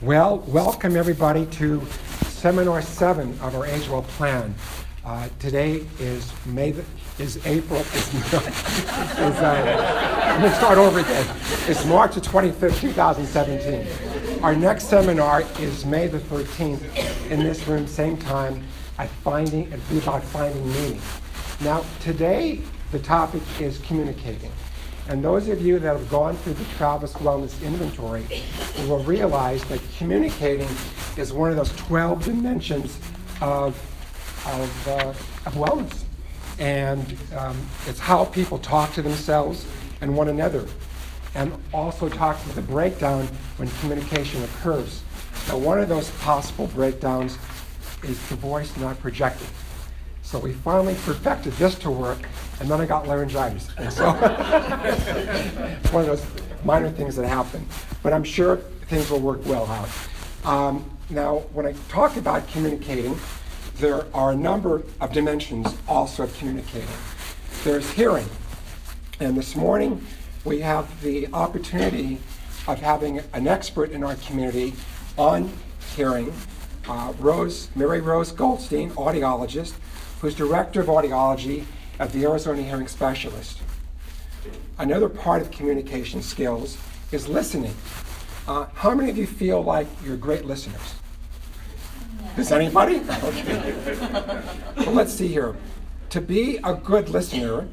Well, welcome everybody to Seminar 7 of our Age Well Plan. Today is April. Let me start over again. It's March the 25th, 2017. Our next seminar is May the 13th in this room, same time, it'll be about finding meaning. Now, today the topic is communicating. And those of you that have gone through the Travis Wellness Inventory will realize that communicating is one of those 12 dimensions of wellness. And it's how people talk to themselves and one another, and also talks about the breakdown when communication occurs. Now, one of those possible breakdowns is the voice not projecting. So we finally perfected this to work, and then I got laryngitis. And so it's one of those minor things that happen. But I'm sure things will work well out. Now, when I talk about communicating, there are a number of dimensions also of communicating. There's hearing. And this morning, we have the opportunity of having an expert in our community on hearing, Mary Rose Goldstein, audiologist, who's Director of Audiology at the Arizona Hearing Specialist. Another part of communication skills is listening. How many of you feel like you're great listeners? Does anybody? Okay. Well, let's see here. To be a good listener,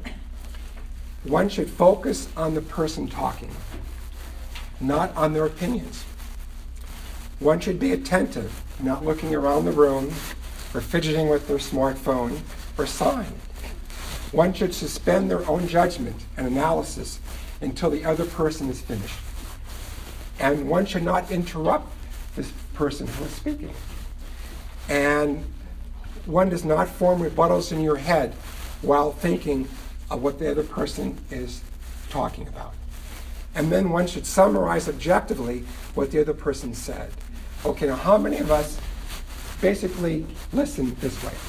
one should focus on the person talking, not on their opinions. One should be attentive, not looking around the room or fidgeting with their smartphone or sign. One should suspend their own judgment and analysis until the other person is finished. And one should not interrupt this person who is speaking. And one does not form rebuttals in your head while thinking of what the other person is talking about. And then one should summarize objectively what the other person said. Okay, now how many of us basically listen this way?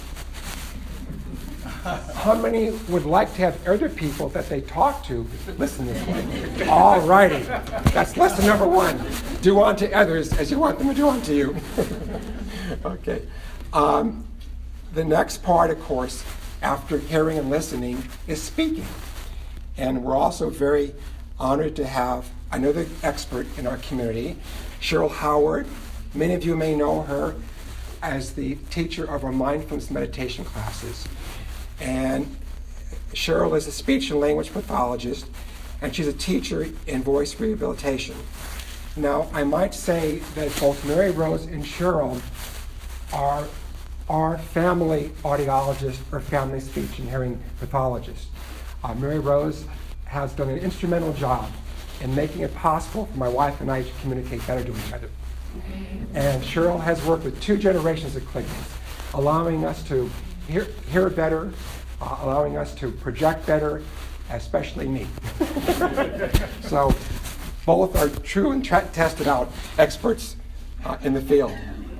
How many would like to have other people that they talk to listen this way? All righty. That's lesson number one. Do unto others as you want them to do unto you. Okay. The next part, of course, after hearing and listening, is speaking. And we're also very honored to have another expert in our community, Cheryl Howard. Many of you may know her as the teacher of our mindfulness meditation classes. And Cheryl is a speech and language pathologist, and she's a teacher in voice rehabilitation. Now, I might say that both Mary Rose and Cheryl are family audiologists or family speech and hearing pathologists. Mary Rose has done an instrumental job in making it possible for my wife and I to communicate better to each other. And Cheryl has worked with 2 generations of clinicians, allowing us to hear better, allowing us to project better, especially me. So both are true and tested out experts in the field.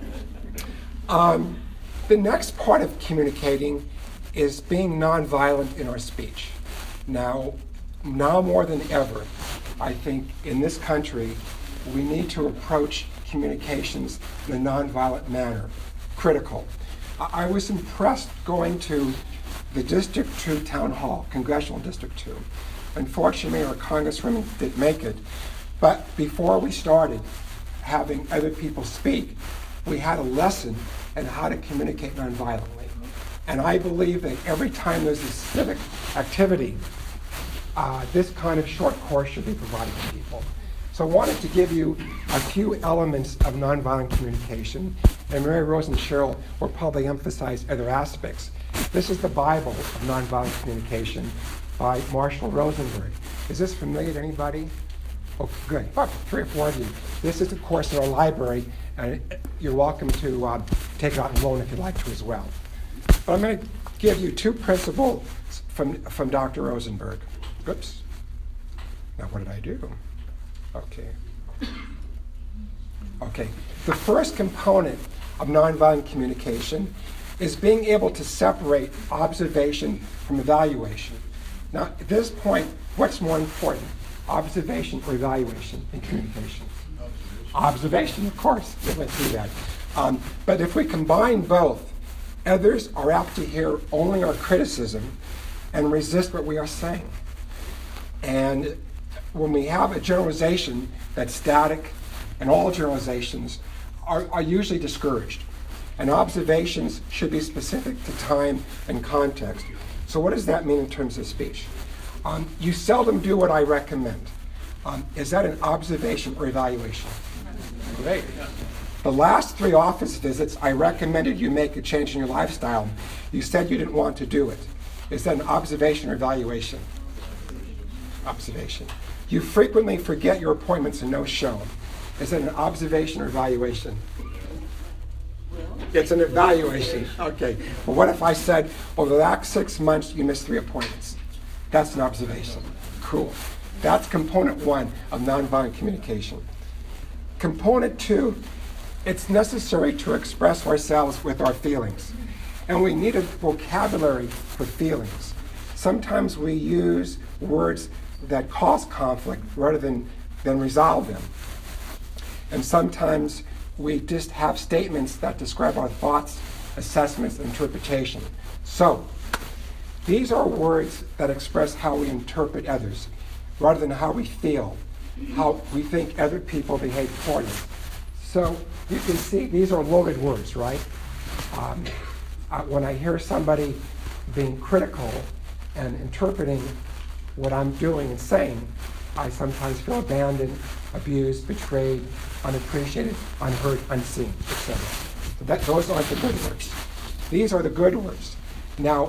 The next part of communicating is being nonviolent in our speech. Now more than ever, I think in this country, we need to approach communications in a nonviolent manner. Critical. I was impressed going to the District 2 Town Hall, Congressional District 2. Unfortunately, our congresswoman didn't make it, but before we started having other people speak, we had a lesson on how to communicate nonviolently. And I believe that every time there's a civic activity, this kind of short course should be provided to people. So I wanted to give you a few elements of nonviolent communication, and Mary Rose and Cheryl will probably emphasize other aspects. This is the Bible of Nonviolent Communication by Marshall Rosenberg. Is this familiar to anybody? Oh, good. About 3 or 4 of you. This is, of course, in our library, and you're welcome to take it out and loan if you'd like to as well. But I'm going to give you 2 principles from Dr. Rosenberg. Oops. Now, what did I do? Okay. The first component of nonviolent communication is being able to separate observation from evaluation. Now, at this point, what's more important, observation or evaluation in communication? Observation, of course, we went through that. But if we combine both, others are apt to hear only our criticism and resist what we are saying. And when we have a generalization that's static, and all generalizations are usually discouraged. And observations should be specific to time and context. So what does that mean in terms of speech? You seldom do what I recommend. Is that an observation or evaluation? Great. The last 3 office visits, I recommended you make a change in your lifestyle. You said you didn't want to do it. Is that an observation or evaluation? Observation. You frequently forget your appointments and no show. Is it an observation or evaluation? It's an evaluation. Okay. Well, what if I said, over the last 6 months, you missed 3 appointments? That's an observation. Cool. That's component 1 of nonviolent communication. Component 2, it's necessary to express ourselves with our feelings. And we need a vocabulary for feelings. Sometimes we use words that cause conflict rather than resolve them. And sometimes we just have statements that describe our thoughts, assessments, and interpretation. So, these are words that express how we interpret others, rather than how we feel, how we think other people behave toward us. So, you can see these are loaded words, right? When I hear somebody being critical and interpreting what I'm doing and saying, I sometimes feel abandoned, abused, betrayed, unappreciated, unheard, unseen, etc. So those aren't the good words. These are the good words. Now,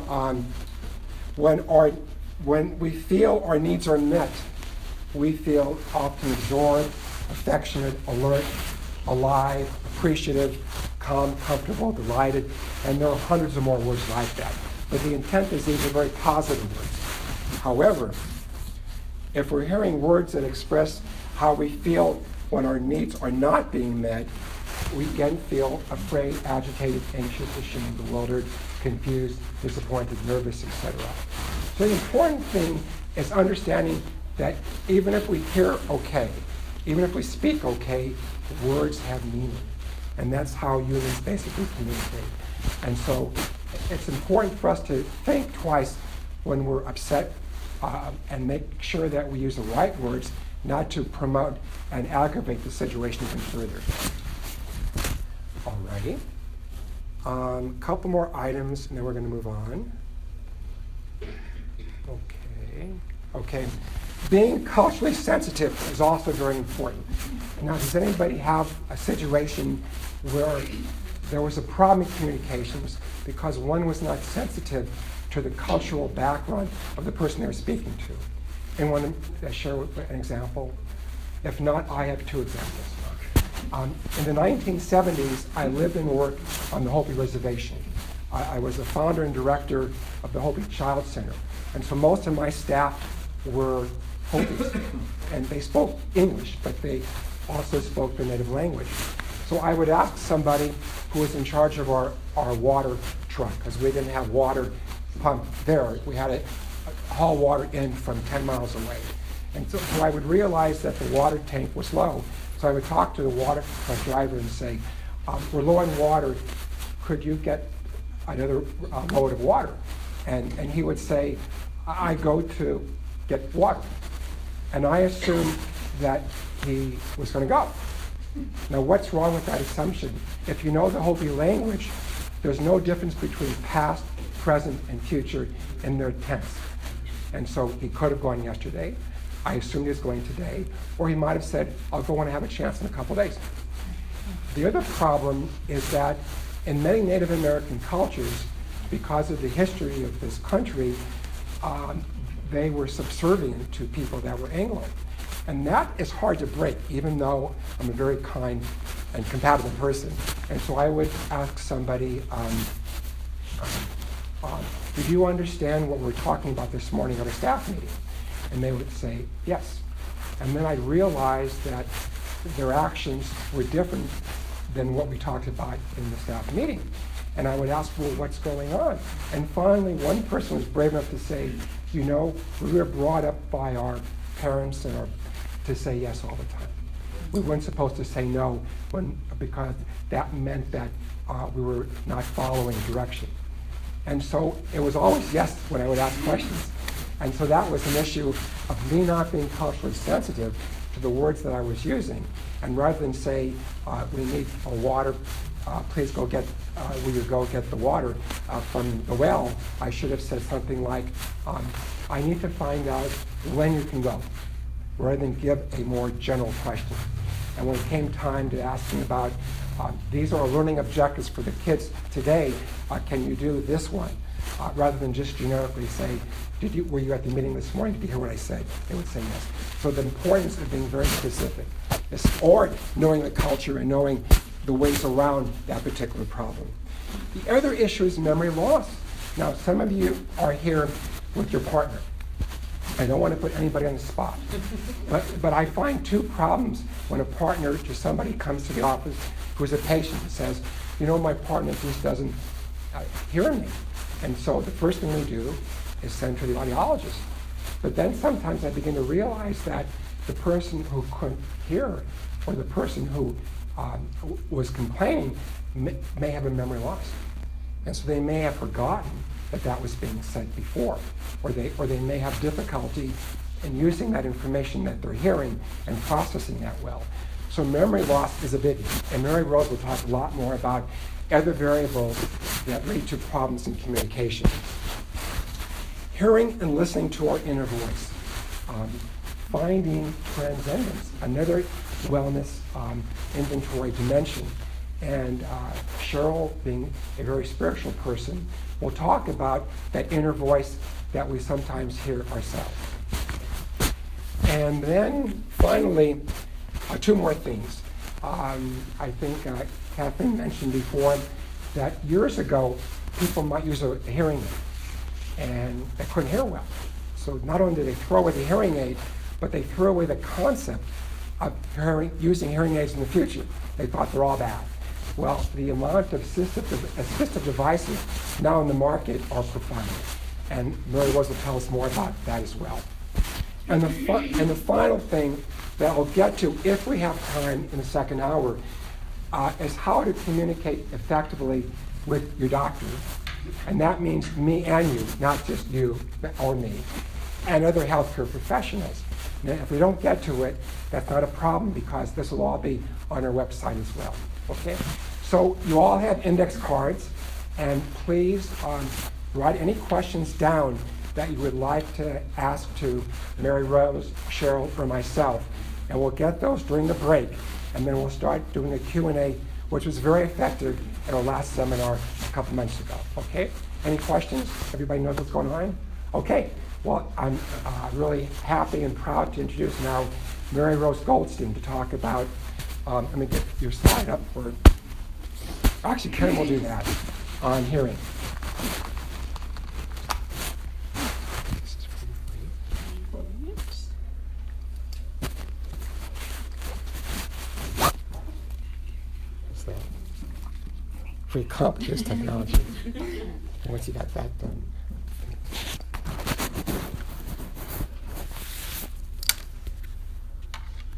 when we feel our needs are met, we feel often absorbed, affectionate, alert, alive, appreciative, calm, comfortable, delighted, and there are hundreds of more words like that. But the intent is these are very positive words. However, if we're hearing words that express how we feel when our needs are not being met, we again feel afraid, agitated, anxious, ashamed, bewildered, confused, disappointed, nervous, etc. So the important thing is understanding that even if we hear okay, even if we speak okay, words have meaning. And that's how humans basically communicate. And so it's important for us to think twice when we're upset and make sure that we use the right words, not to promote and aggravate the situation even further. Alrighty. A couple more items, and then we're going to move on. Okay. Being culturally sensitive is also very important. Now, does anybody have a situation where there was a problem in communications because one was not sensitive to the cultural background of the person they were speaking to? Anyone share an example? If not, I have 2 examples. In the 1970s, I lived and worked on the Hopi Reservation. I was the founder and director of the Hopi Child Center. And so most of my staff were Hopis. And they spoke English, but they also spoke their native language. So I would ask somebody who was in charge of our water truck, because we didn't have water pumped there. We had to haul water in from 10 miles away. And so I would realize that the water tank was low. So I would talk to the water truck driver and say, we're low on water. Could you get another load of water? And he would say, I go to get water. And I assumed that he was going to go. Now, what's wrong with that assumption? If you know the Hopi language, there's no difference between past, present, and future in their tense. And so he could have gone yesterday. I assumed he was going today. Or he might have said, I'll go when I have a chance in a couple days. The other problem is that in many Native American cultures, because of the history of this country, they were subservient to people that were Anglo. And that is hard to break, even though I'm a very kind and compatible person. And so I would ask somebody, did you understand what we're talking about this morning at a staff meeting? And they would say, yes. And then I realized that their actions were different than what we talked about in the staff meeting. And I would ask, well, what's going on? And finally, one person was brave enough to say, you know, we were brought up by our parents and to say yes all the time. we weren't supposed to say no because that meant that we were not following direction. And so it was always yes when I would ask questions. And so that was an issue of me not being culturally sensitive to the words that I was using. And rather than say, we need a water, please go get, will you go get the water from the well, I should have said something like, I need to find out when you can go, rather than give a more general question. And when it came time to asking about, these are learning objectives for the kids today, can you do this one? Rather than just generically say, were you at the meeting this morning? Did you hear what I said? They would say yes. So the importance of being very specific, or knowing the culture and knowing the ways around that particular problem. The other issue is memory loss. Now, some of you are here with your partner. I don't want to put anybody on the spot, but I find two problems when a partner to somebody comes to the office who's a patient and says, you know, my partner just doesn't hear me. And so the first thing we do is send to the audiologist. But then sometimes I begin to realize that the person who couldn't hear or the person who was complaining may have a memory loss. And so they may have forgotten that was being said before, or they may have difficulty in using that information that they're hearing and processing that well. So memory loss is a biggie, and Mary Rose will talk a lot more about other variables that lead to problems in communication. Hearing and listening to our inner voice. Finding transcendence, another wellness inventory dimension. And Cheryl, being a very spiritual person, will talk about that inner voice that we sometimes hear ourselves. And then finally, two more things. I think Kathleen mentioned before that years ago, people might use a hearing aid and they couldn't hear well. So not only did they throw away the hearing aid, but they threw away the concept of using hearing aids in the future. They thought they're all bad. Well, the amount of assistive devices now in the market are profound. And Mary Rose will tell us more about that as well. And the final thing that I'll get to, if we have time in the second hour, is how to communicate effectively with your doctor. And that means me and you, not just you or me, and other healthcare professionals. Now, if we don't get to it, that's not a problem because this will all be on our website as well. Okay? So you all have index cards, and please write any questions down that you would like to ask to Mary Rose, Cheryl, or myself. And we'll get those during the break, and then we'll start doing a Q&A, which was very effective at our last seminar a couple months ago. Okay? Any questions? Everybody knows what's going on? Okay. Well, I'm really happy and proud to introduce now Mary Rose Goldstein to talk about, let me get your slide up for, actually Karen will do that, on hearing. What's that? Free computers technology. Once you got that done.